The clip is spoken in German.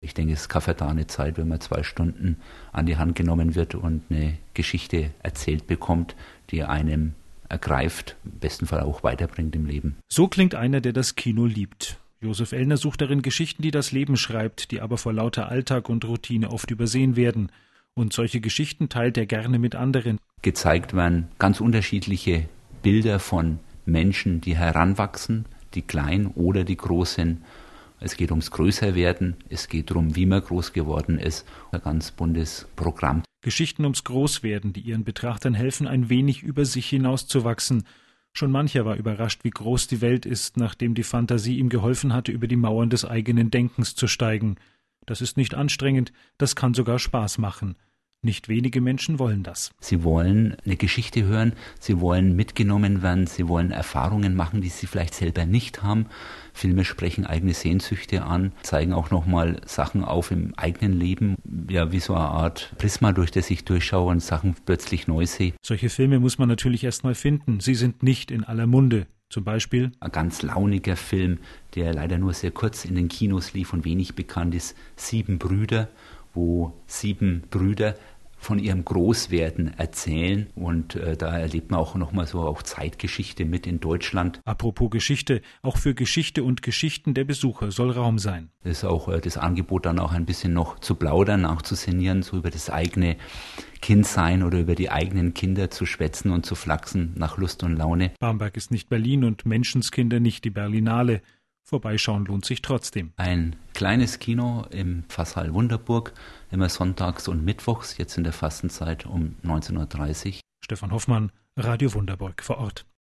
Ich denke, es ist keine vertane Zeit, wenn man 2 Stunden an die Hand genommen wird und eine Geschichte erzählt bekommt, die einem ergreift, im besten Fall auch weiterbringt im Leben. So klingt einer, der das Kino liebt. Josef Ellner sucht darin Geschichten, die das Leben schreibt, die aber vor lauter Alltag und Routine oft übersehen werden. Und solche Geschichten teilt er gerne mit anderen. Gezeigt werden ganz unterschiedliche Bilder von Menschen, die heranwachsen, die klein oder die groß sind. Es geht ums Größerwerden, es geht darum, wie man groß geworden ist. Ein ganz buntes Programm. Geschichten ums Großwerden, die ihren Betrachtern helfen, ein wenig über sich hinauszuwachsen. Schon mancher war überrascht, wie groß die Welt ist, nachdem die Fantasie ihm geholfen hatte, über die Mauern des eigenen Denkens zu steigen. Das ist nicht anstrengend, das kann sogar Spaß machen. Nicht wenige Menschen wollen das. Sie wollen eine Geschichte hören, sie wollen mitgenommen werden, sie wollen Erfahrungen machen, die sie vielleicht selber nicht haben. Filme sprechen eigene Sehnsüchte an, zeigen auch nochmal Sachen auf im eigenen Leben, ja, wie so eine Art Prisma, durch das ich durchschaue und Sachen plötzlich neu sehe. Solche Filme muss man natürlich erst mal finden. Sie sind nicht in aller Munde. Zum Beispiel ein ganz launiger Film, der leider nur sehr kurz in den Kinos lief und wenig bekannt ist, 7 Brüder, wo 7 Brüder von ihrem Großwerden erzählen und da erlebt man auch nochmal so auch Zeitgeschichte mit in Deutschland. Apropos Geschichte, auch für Geschichte und Geschichten der Besucher soll Raum sein. Das ist auch das Angebot, dann auch ein bisschen noch zu plaudern, nachzusinnieren, so über das eigene Kindsein oder über die eigenen Kinder zu schwätzen und zu flachsen nach Lust und Laune. Bamberg ist nicht Berlin und Menschenskinder nicht die Berlinale. Vorbeischauen lohnt sich trotzdem. Ein kleines Kino im Pfarrsaal Wunderburg, immer sonntags und mittwochs, jetzt in der Fastenzeit um 19.30 Uhr. Stefan Hoffmann, Radio Wunderburg vor Ort.